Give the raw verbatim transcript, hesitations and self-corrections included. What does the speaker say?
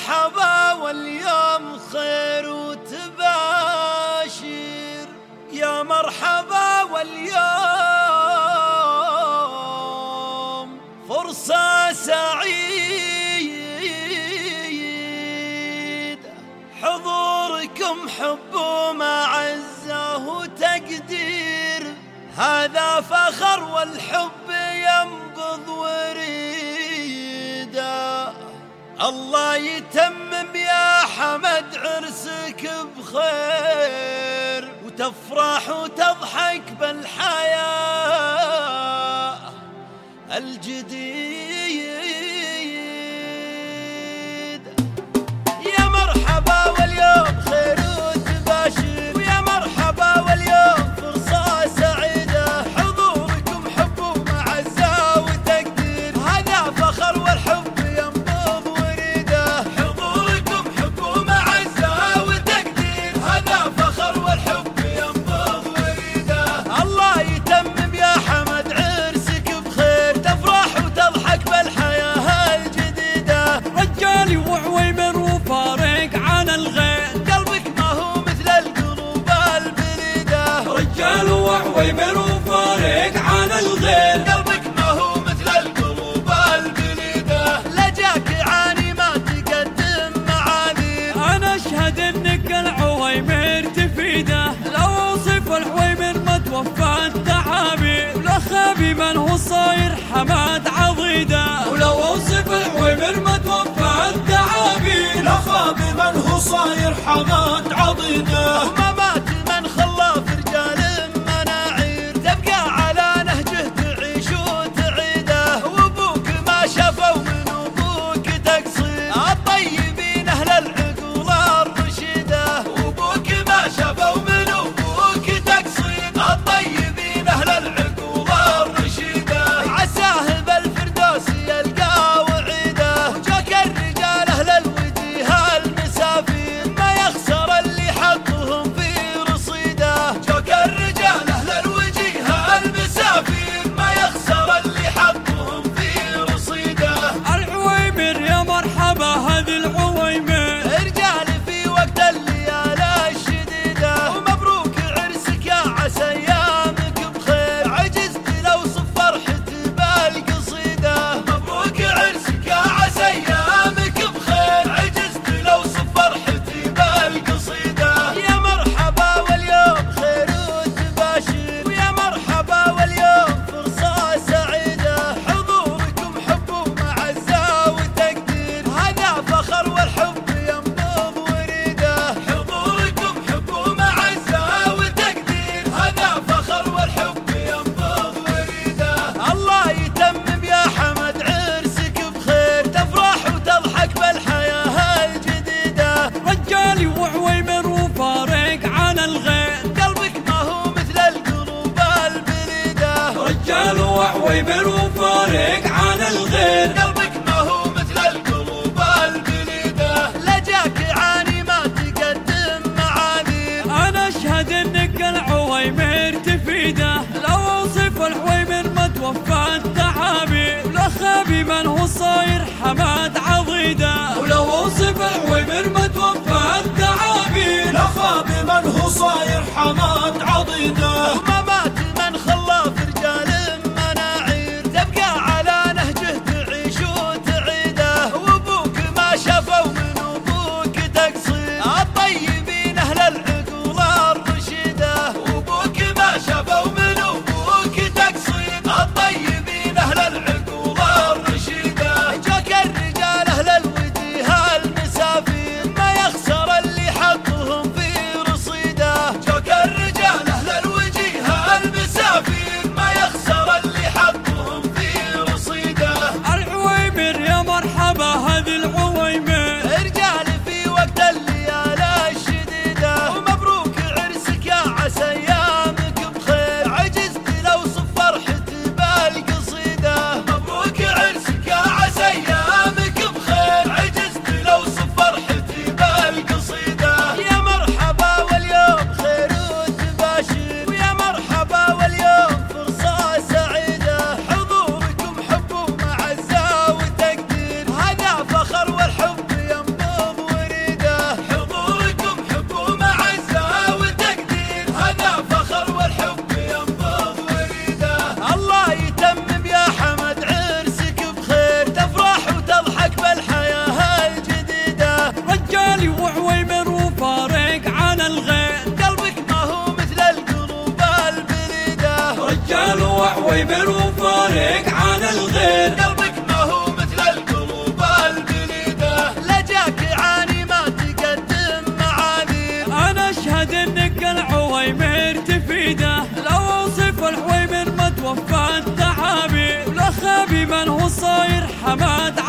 مرحبا واليوم خير وتباشر، يا مرحبا واليوم فرصة سعيدة، حضوركم حب ومعزة وتقدير، هذا فخر والحب ينبض وريده. الله يتمم يا حمد عرسك بخير، وتفرح وتضحك بالحياة الجديدة. يا مرحبا واليوم خير وتباشر، ويا مرحبا واليوم فرصة سعيدة، حضوركم حب ومعزة وتقدير، هذا فخر والحب ويمر وفارق عن الغير، قلبك ما هو مثل القلوب البليدة، لجاك يعاني ما تقدم معاذير. أنا أشهد إنك العويمر تفيده، لو أوصف العويمر ما توفى التعابير، ولا خابي من هو صاير حماد عضيده، ولو أوصف العويمر ما توفى التعابير، لا خابي من هو صاير حماد عضيده. وما مات من خلاف رجال ويمر وفارق عن الغير، قلبك ما هو مثل القلوب البليدة، لجاك يعاني ما تقدم معاذير. أنا أشهد إنك العويمر تفيده، لو أوصف العويمر ما توفى التعابير، ولا خابي من هو صاير حماد عضيده، ولو أوصف العويمر ما توفى التعابير، لا خابي من هو صاير حماد عضيده. وما مات من خلاف رجال الرجال أهل الوجيه تفيده، لو اوصف الحويمر ما توفى التحابي، ولا خابي من هو صاير حماد